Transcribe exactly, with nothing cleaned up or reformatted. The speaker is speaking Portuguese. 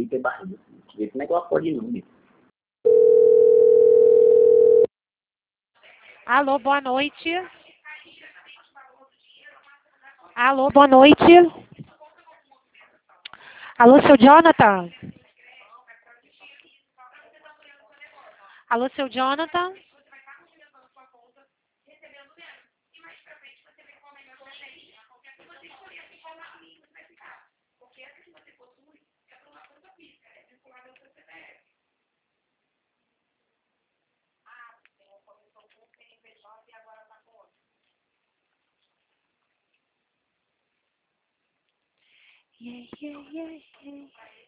aí ter barriga. Vê como é que ela pode não, bicho. Alô, boa noite. Alô, boa noite. Alô, seu Jonathan. Alô, seu Jonathan. Yeah, yeah, yeah, yeah.